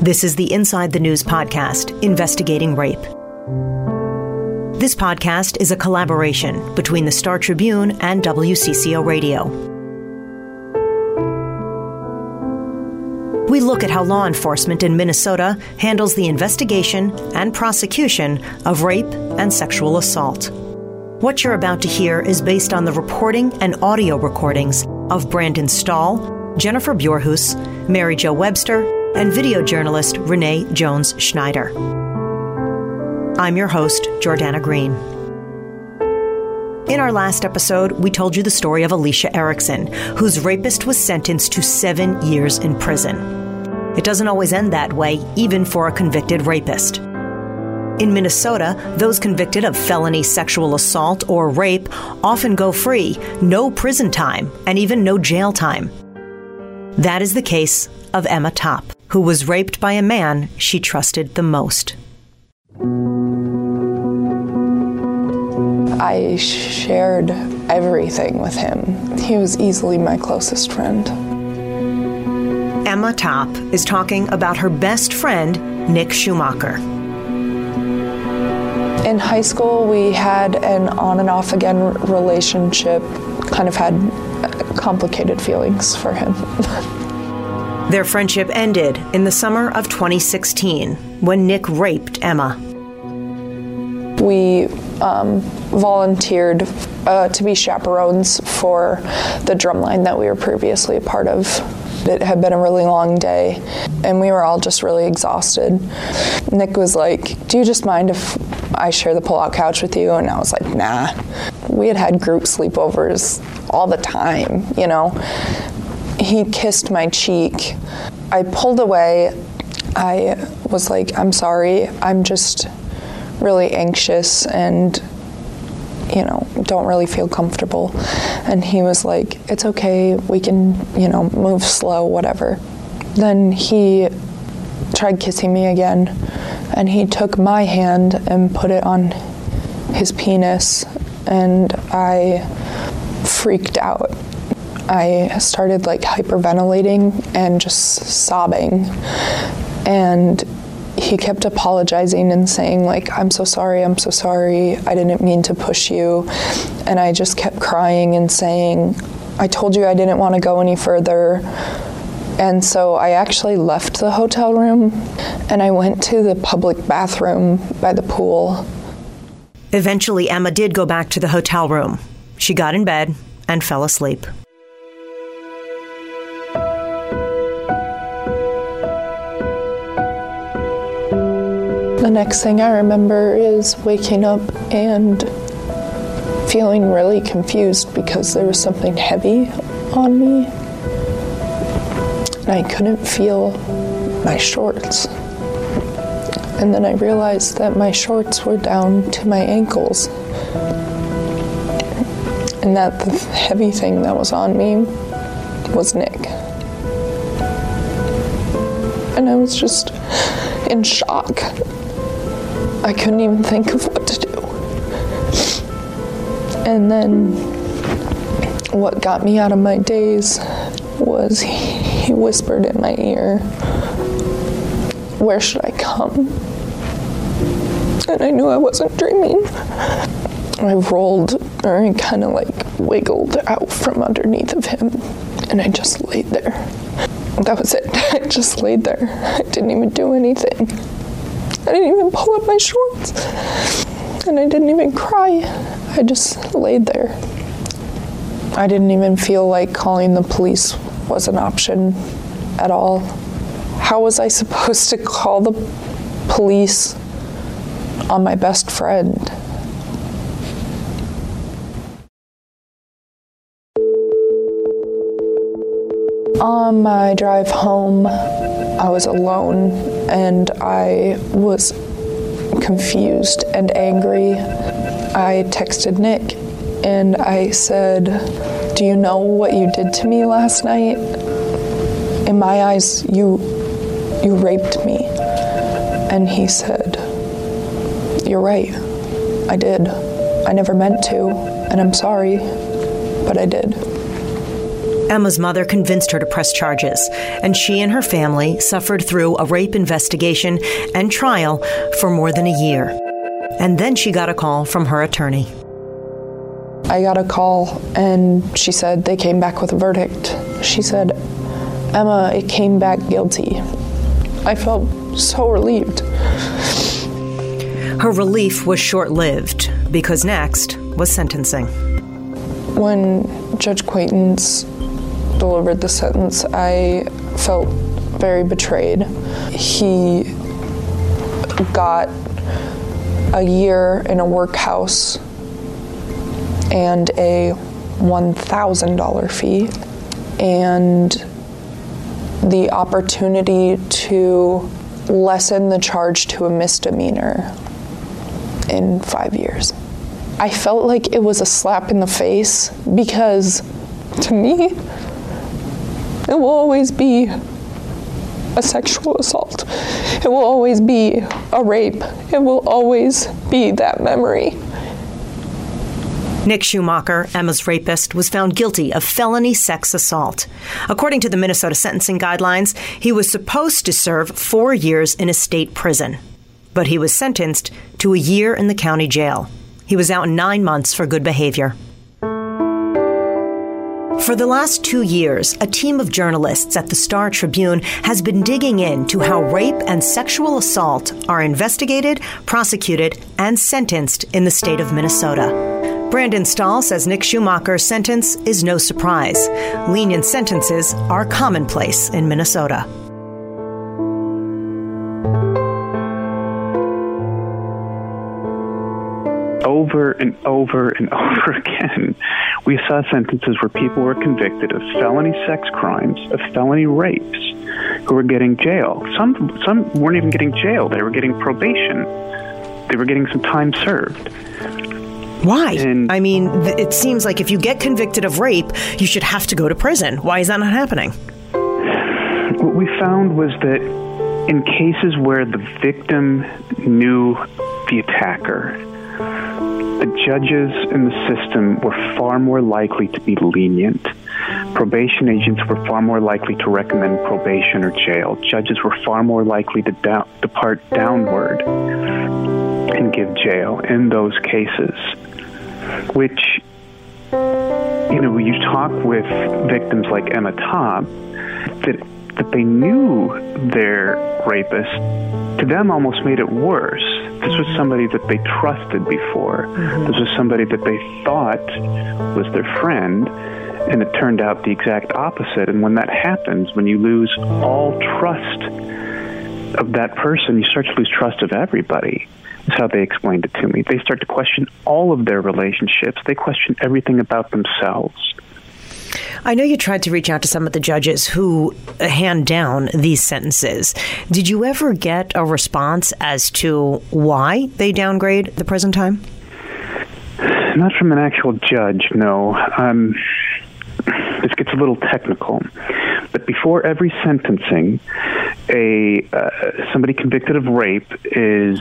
This is the Inside the News podcast, investigating rape. This podcast is a collaboration between the Star Tribune and WCCO Radio. We look at how law enforcement in Minnesota handles the investigation and prosecution of rape and sexual assault. What you're about to hear is based on the reporting and audio recordings of Brandon Stahl, Jennifer Bjorhus, Mary Jo Webster, and video journalist Renee Jones-Schneider. I'm your host, Jordana Green. In our last episode, we told you the story of Alicia Erickson, whose rapist was sentenced to 7 years in prison. It doesn't always end that way, even for a convicted rapist. In Minnesota, those convicted of felony sexual assault or rape often go free, no prison time, and even no jail time. That is the case of Emma Topp, who was raped by a man she trusted the most. I shared everything with him. He was easily my closest friend. Emma Topp is talking about her best friend, Nick Schumacher. In high school, we had an on and off again relationship, kind of had complicated feelings for him. Their friendship ended in the summer of 2016 when Nick raped Emma. We volunteered to be chaperones for the drumline that we were previously a part of. It had been a really long day, and we were all just really exhausted. Nick was like, "Do you just mind if I share the pull-out couch with you?" And I was like, "Nah." We had group sleepovers all the time, you know. He kissed my cheek. I pulled away. I was like, "I'm sorry, I'm just really anxious and, you know, don't really feel comfortable." And he was like, "It's okay, we can, you know, move slow, whatever." Then he tried kissing me again, and he took my hand and put it on his penis, and I freaked out. I started like hyperventilating and just sobbing, and he kept apologizing and saying like, I'm so sorry, I didn't mean to push you." And I just kept crying and saying, "I told you I didn't want to go any further." And so I actually left the hotel room and I went to the public bathroom by the pool. Eventually, Emma did go back to the hotel room. She got in bed and fell asleep. The next thing I remember is waking up and feeling really confused because there was something heavy on me. And I couldn't feel my shorts. And then I realized that my shorts were down to my ankles. And that the heavy thing that was on me was Nick. And I was just in shock. I couldn't even think of what to do. And then what got me out of my daze was he whispered in my ear, "Where should I come?" And I knew I wasn't dreaming. I rolled, or I kind of like wiggled out from underneath of him, and I just laid there. That was it. I just laid there. I didn't even do anything. I didn't even pull up my shorts, and I didn't even cry. I just laid there. I didn't even feel like calling the police was an option at all. How was I supposed to call the police on my best friend? On my drive home, I was alone and I was confused and angry. I texted Nick and I said, "Do you know what you did to me last night? In my eyes, you raped me." And he said, "You're right, I did. I never meant to, and I'm sorry, but I did." Emma's mother convinced her to press charges, and she and her family suffered through a rape investigation and trial for more than a year. And then she got a call from her attorney. I got a call, and she said they came back with a verdict. She said, "Emma, it came back guilty." I felt so relieved. Her relief was short-lived, because next was sentencing. When Judge Quaintance delivered the sentence, I felt very betrayed. He got a year in a workhouse and a $1,000 fee, and the opportunity to lessen the charge to a misdemeanor in 5 years. I felt like it was a slap in the face, because to me, it will always be a sexual assault. It will always be a rape. It will always be that memory. Nick Schumacher, Emma's rapist, was found guilty of felony sex assault. According to the Minnesota sentencing guidelines, he was supposed to serve 4 years in a state prison, but he was sentenced to a year in the county jail. He was out 9 months for good behavior. For the last 2 years, a team of journalists at the Star Tribune has been digging into how rape and sexual assault are investigated, prosecuted, and sentenced in the state of Minnesota. Brandon Stahl says Nick Schumacher's sentence is no surprise. Lenient sentences are commonplace in Minnesota. Over and over and over again, we saw sentences where people were convicted of felony sex crimes, of felony rapes, who were getting jail. Some weren't even getting jail. They were getting probation. They were getting some time served. Why? I mean, it seems like if you get convicted of rape, you should have to go to prison. Why is that not happening? What we found was that in cases where the victim knew the attacker, the judges in the system were far more likely to be lenient. Probation agents were far more likely to recommend probation or jail. Judges were far more likely to depart downward and give jail in those cases, which, when you talk with victims like Emma Todd, that they knew their rapist, to them almost made it worse. This was somebody that they trusted before. This was somebody that they thought was their friend, and it turned out the exact opposite. And when that happens, when you lose all trust of that person, you start to lose trust of everybody. That's how they explained it to me. They start to question all of their relationships. They question everything about themselves. I know you tried to reach out to some of the judges who hand down these sentences. Did you ever get a response as to why they downgrade the prison time? Not from an actual judge, no. This gets a little technical. But before every sentencing, somebody convicted of rape is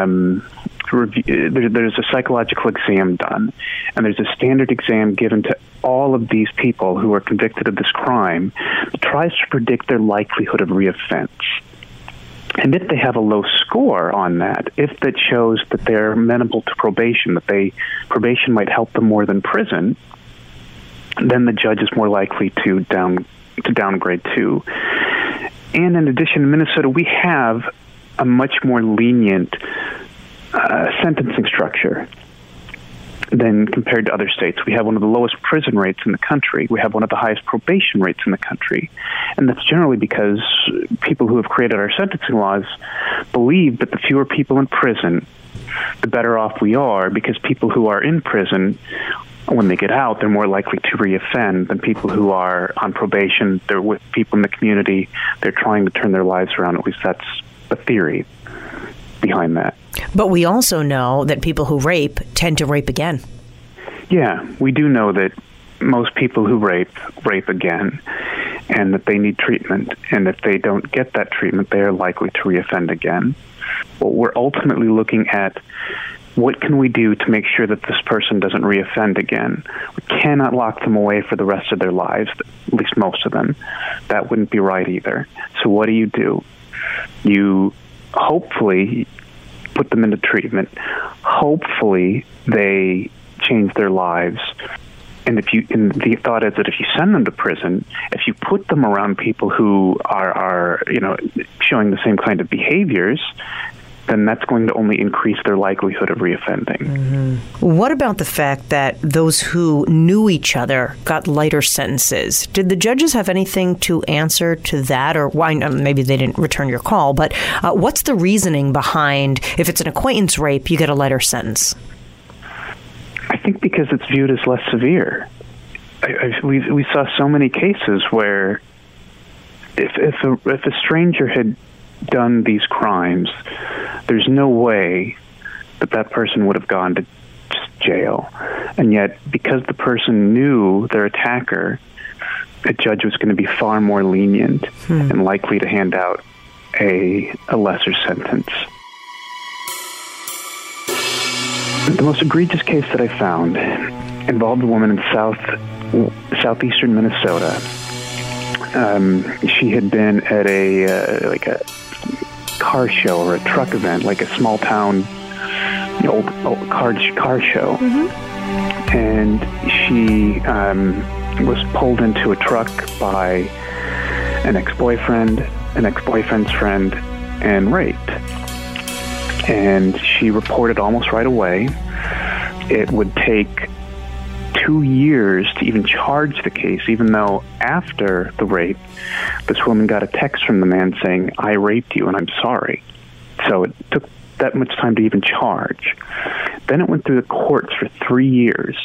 there's a psychological exam done, and there's a standard exam given to all of these people who are convicted of this crime that tries to predict their likelihood of reoffense. And if they have a low score on that, if that shows that they're amenable to probation, that probation might help them more than prison, then the judge is more likely to downgrade too. And in addition, in Minnesota, we have a much more lenient sentencing structure than compared to other states. We have one of the lowest prison rates in the country. We have one of the highest probation rates in the country. And that's generally because people who have created our sentencing laws believe that the fewer people in prison, the better off we are, because people who are in prison, when they get out, they're more likely to reoffend than people who are on probation. They're with people in the community. They're trying to turn their lives around. At least that's the theory behind that. But we also know that people who rape tend to rape again. Yeah, we do know that most people who rape again, and that they need treatment. And if they don't get that treatment, they are likely to reoffend again. What we're ultimately looking at what can we do to make sure that this person doesn't reoffend again? We cannot lock them away for the rest of their lives, at least most of them. That wouldn't be right either. So what do? You hopefully put them into treatment. Hopefully they change their lives. And the thought is that if you send them to prison, if you put them around people who are showing the same kind of behaviors, then that's going to only increase their likelihood of reoffending. Mm-hmm. What about the fact that those who knew each other got lighter sentences? Did the judges have anything to answer to that? Or why? Maybe they didn't return your call, but what's the reasoning behind if it's an acquaintance rape, you get a lighter sentence? I think because it's viewed as less severe. We saw so many cases where if a stranger had done these crimes, there's no way that person would have gone to jail. And yet, because the person knew their attacker, a judge was going to be far more lenient and likely to hand out a lesser sentence. The most egregious case that I found involved a woman in southeastern Minnesota. She had been at a car show or a truck event, like a small town old car show, and she was pulled into a truck by an ex-boyfriend's friend, and raped. And she reported almost right away. It would take 2 years to even charge the case, even though after the rape, this woman got a text from the man saying, "I raped you and I'm sorry." So it took that much time to even charge. Then it went through the courts for 3 years.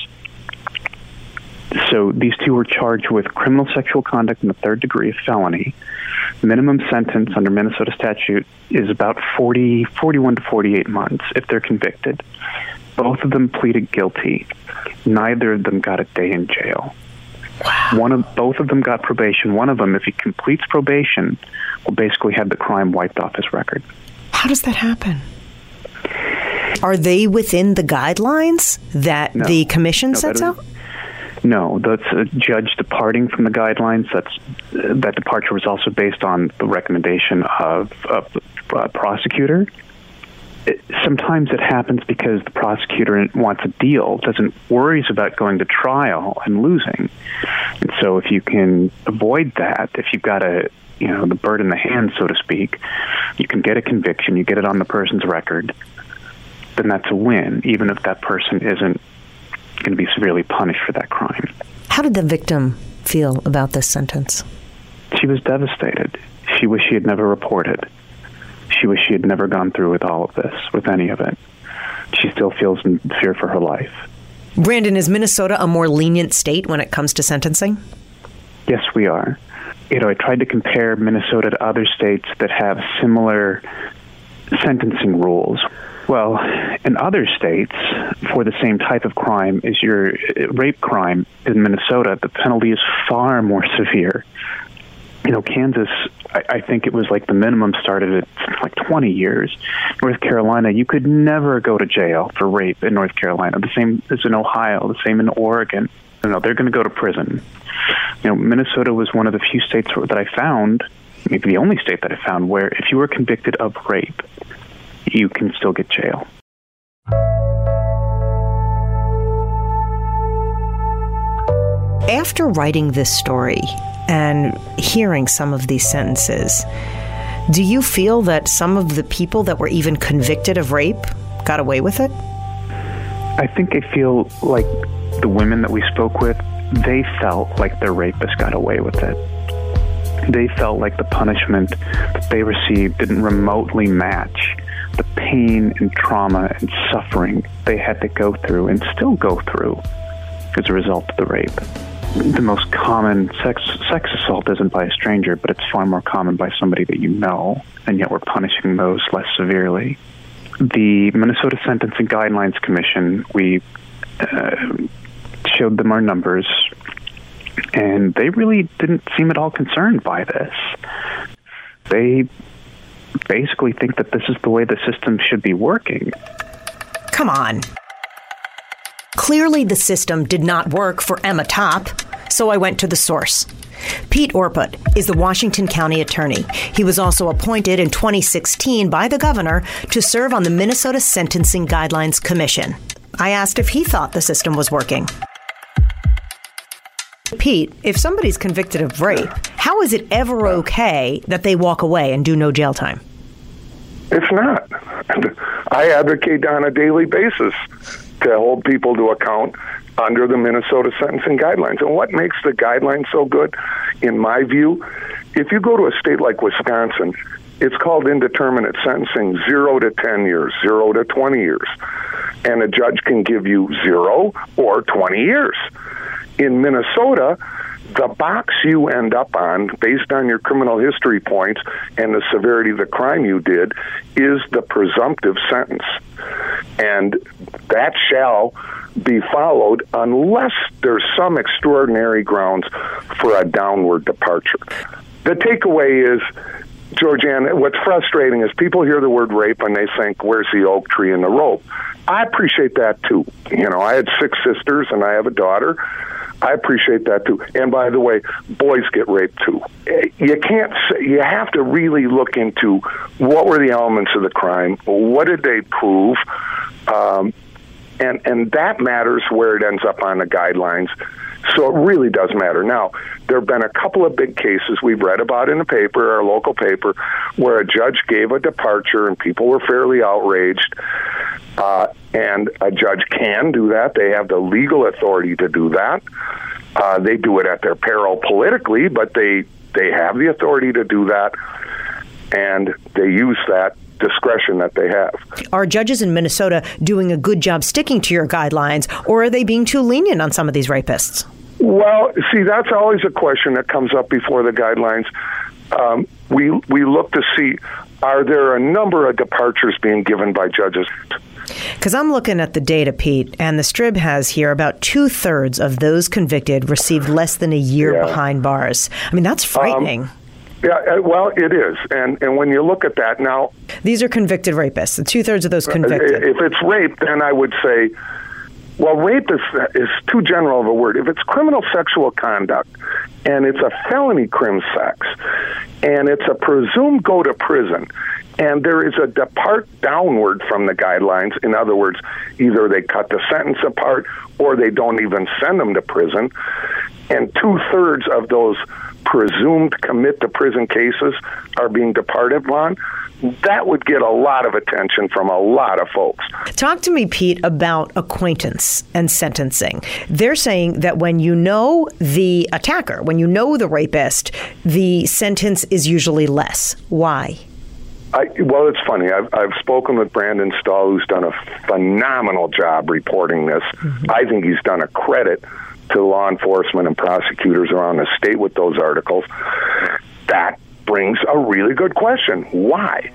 So these two were charged with criminal sexual conduct in the third degree, a felony. Minimum sentence under Minnesota statute is about 41 to 48 months if they're convicted. Both of them pleaded guilty. Neither of them got a day in jail. Wow. Both of them got probation. One of them, if he completes probation, will basically have the crime wiped off his record. How does that happen? Are they within the guidelines that the commission sets out? No, that's a judge departing from the guidelines. That departure was also based on the recommendation of the prosecutor. Sometimes it happens because the prosecutor wants a deal, worries about going to trial and losing. And so if you can avoid that, if you've got the bird in the hand, so to speak, you can get a conviction, you get it on the person's record, then that's a win, even if that person isn't going to be severely punished for that crime. How did the victim feel about this sentence? She was devastated. She wished she had never reported. She wished she had never gone through with all of this, with any of it. She still feels in fear for her life. Brandon, is Minnesota a more lenient state when it comes to sentencing? Yes, we are. I tried to compare Minnesota to other states that have similar sentencing rules. Well, in other states, for the same type of crime as your rape crime in Minnesota, the penalty is far more severe. Kansas, I think it was like the minimum started at like 20 years. North Carolina, you could never go to jail for rape in North Carolina. The same as in Ohio, the same in Oregon. They're going to go to prison. Minnesota was one of the few states that I found, maybe the only state that I found, where if you were convicted of rape, you can still get jail. After writing this story and hearing some of these sentences, do you feel that some of the people that were even convicted of rape got away with it? I think I feel like the women that we spoke with, they felt like their rapist got away with it. They felt like the punishment that they received didn't remotely match the pain and trauma and suffering they had to go through and still go through as a result of the rape. The most common sex assault isn't by a stranger, but it's far more common by somebody that you know, and yet we're punishing those less severely. The Minnesota Sentencing Guidelines Commission, we showed them our numbers, and they really didn't seem at all concerned by this. They basically think that this is the way the system should be working. Come on. Clearly, the system did not work for Emma Topp, so I went to the source. Pete Orput is the Washington County Attorney. He was also appointed in 2016 by the governor to serve on the Minnesota Sentencing Guidelines Commission. I asked if he thought the system was working. Pete, if somebody's convicted of rape, how is it ever okay that they walk away and do no jail time? It's not. I advocate on a daily basis to hold people to account under the Minnesota sentencing guidelines. And what makes the guidelines so good, in my view, if you go to a state like Wisconsin, it's called indeterminate sentencing, 0 to 10 years, 0 to 20 years. And a judge can give you 0 or 20 years. In Minnesota, the box you end up on, based on your criminal history points and the severity of the crime you did, is the presumptive sentence. And that shall be followed unless there's some extraordinary grounds for a downward departure. The takeaway is, Georgianne, what's frustrating is people hear the word rape and they think, where's the oak tree and the rope? I appreciate that too. You know, I had 6 sisters and I have a daughter. I appreciate that too. And by the way, boys get raped too. You can't say, you have to really look into what were the elements of the crime, what did they prove, and that matters where it ends up on the guidelines. So it really does matter. Now, there have been a couple of big cases we've read about in the paper, our local paper, where a judge gave a departure and people were fairly outraged. And a judge can do that. They have the legal authority to do that. They do it at their peril politically, but they have the authority to do that, and they use that discretion that they have. Are judges in Minnesota doing a good job sticking to your guidelines, or are they being too lenient on some of these rapists? Well, see, that's always a question that comes up before the guidelines. We look to see, are there a number of departures being given by judges? Because I'm looking at the data, Pete, and the Strib has here about 2/3 of those convicted received less than a year behind bars. I mean, that's frightening. Yeah, well, it is. And when you look at that now... These are convicted rapists, the 2/3 of those convicted. If it's rape, then I would say, well, rape is too general of a word. If it's criminal sexual conduct, and it's a felony crim sex, and it's a presumed go to prison, and there is a depart downward from the guidelines, in other words, either they cut the sentence apart or they don't even send them to prison, and 2/3 of those presumed commit to prison cases are being departed on, that would get a lot of attention from a lot of folks. Talk to me, Pete, about acquaintance and sentencing. They're saying that when you know the attacker, when you know the rapist, the sentence is usually less. Why? Well, it's funny. I've spoken with Brandon Stahl, who's done a phenomenal job reporting this. Mm-hmm. I think he's done a credit to law enforcement and prosecutors around the state with those articles. That brings a really good question. Why?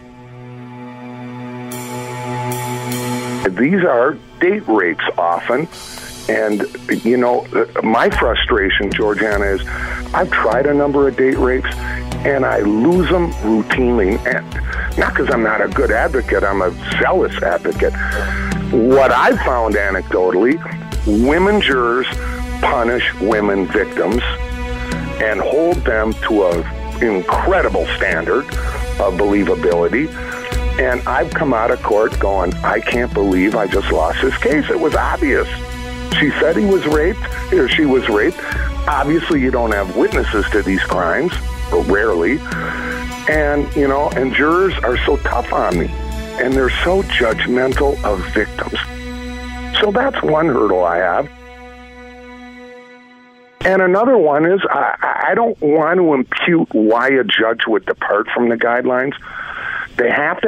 These are date rapes often. And, you know, my frustration, Georgiana, is I've tried a number of date rapes, and I lose them routinely. And not because I'm not a good advocate, I'm a zealous advocate. What I've found anecdotally, women jurors punish women victims and hold them to an incredible standard of believability. And I've come out of court going, I can't believe I just lost this case. It was obvious. She said he was raped, or she was raped. Obviously, you don't have witnesses to these crimes, or rarely. And, you know, and jurors are so tough on me. And they're so judgmental of victims. So that's one hurdle I have. And another one is I don't want to impute why a judge would depart from the guidelines. They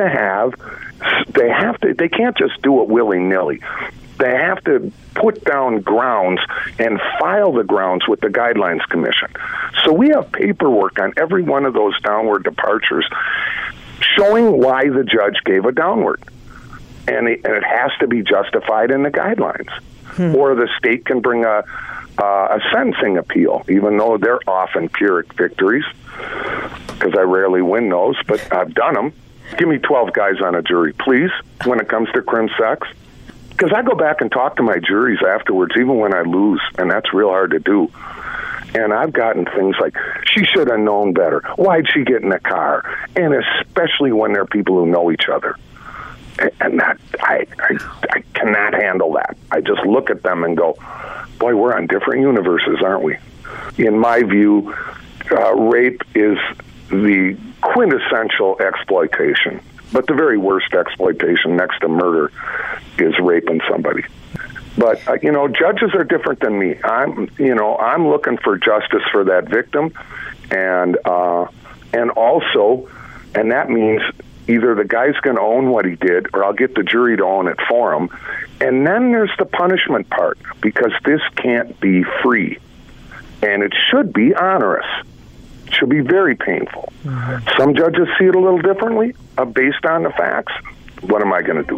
can't just do it willy-nilly. They have to put down grounds and file the grounds with the Guidelines Commission. So we have paperwork on every one of those downward departures showing why the judge gave a downward. And it has to be justified in the guidelines. Or the state can bring a sentencing appeal, even though they're often Pyrrhic victories, because I rarely win those, but I've done them. Give me 12 guys on a jury, please, when it comes to crim sex. Because I go back and talk to my juries afterwards, even when I lose, and that's real hard to do. And I've gotten things like, she should have known better. Why'd she get in the car? And especially when they're people who know each other. And that, I cannot handle that. I just look at them and go, boy, we're on different universes, aren't we? In my view, rape is the quintessential exploitation. But the very worst exploitation next to murder is raping somebody. But, judges are different than me. I'm looking for justice for that victim. And also, and that means either the guy's going to own what he did or I'll get the jury to own it for him. And then there's the punishment part, because this can't be free. And it should be onerous. It should be very painful. Mm-hmm. Some judges see it a little differently based on the facts. What am I going to do?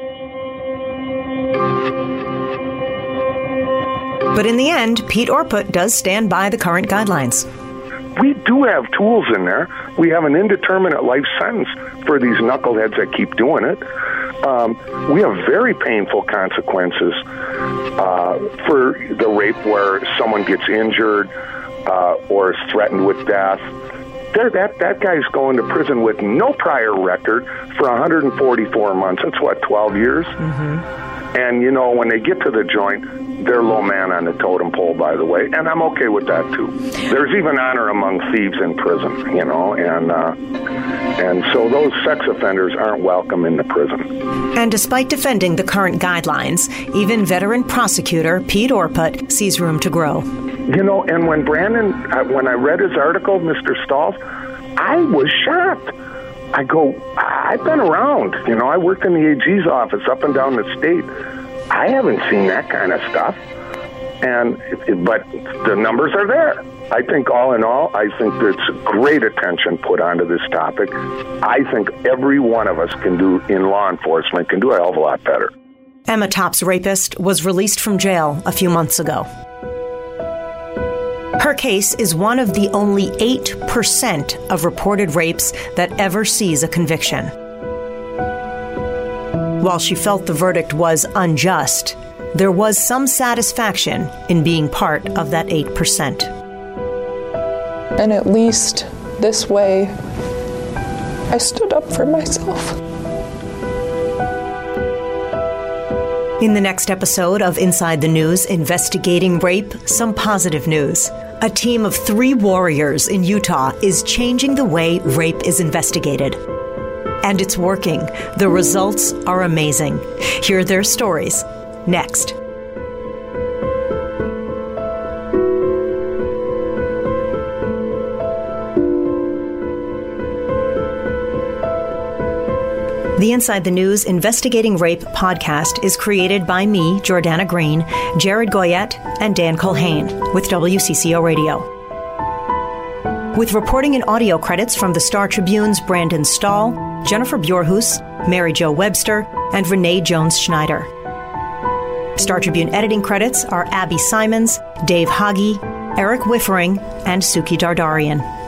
But in the end, Pete Orput does stand by the current guidelines. We do have tools in there. We have an indeterminate life sentence for these knuckleheads that keep doing it. We have very painful consequences for the rape where someone gets injured or is threatened with death. That guy's going to prison with no prior record for 144 months. That's 12 years? Mm-hmm. And, when they get to the joint, they're low man on the totem pole, by the way, and I'm okay with that, too. There's even honor among thieves in prison, and so those sex offenders aren't welcome in the prison. And despite defending the current guidelines, even veteran prosecutor Pete Orput sees room to grow. And when I read his article, Mr. Stahls, I was shocked. I go, I've been around. I worked in the AG's office up and down the state. I haven't seen that kind of stuff. But the numbers are there. I think all in all, I think there's great attention put onto this topic. I think every one of us in law enforcement can do a hell of a lot better. Emma Topp's rapist was released from jail a few months ago. Her case is one of the only 8% of reported rapes that ever sees a conviction. While she felt the verdict was unjust, there was some satisfaction in being part of that 8%. And at least this way, I stood up for myself. In the next episode of Inside the News, investigating rape, some positive news. A team of 3 warriors in Utah is changing the way rape is investigated. And it's working. The results are amazing. Hear their stories next. The Inside the News Investigating Rape podcast is created by me, Jordana Green, Jared Goyette, and Dan Culhane with WCCO Radio. With reporting and audio credits from the Star Tribune's Brandon Stahl, Jennifer Bjorhus, Mary Jo Webster, and Renee Jones-Schneider. Star Tribune editing credits are Abby Simons, Dave Hagi, Eric Wiffering, and Suki Dardarian.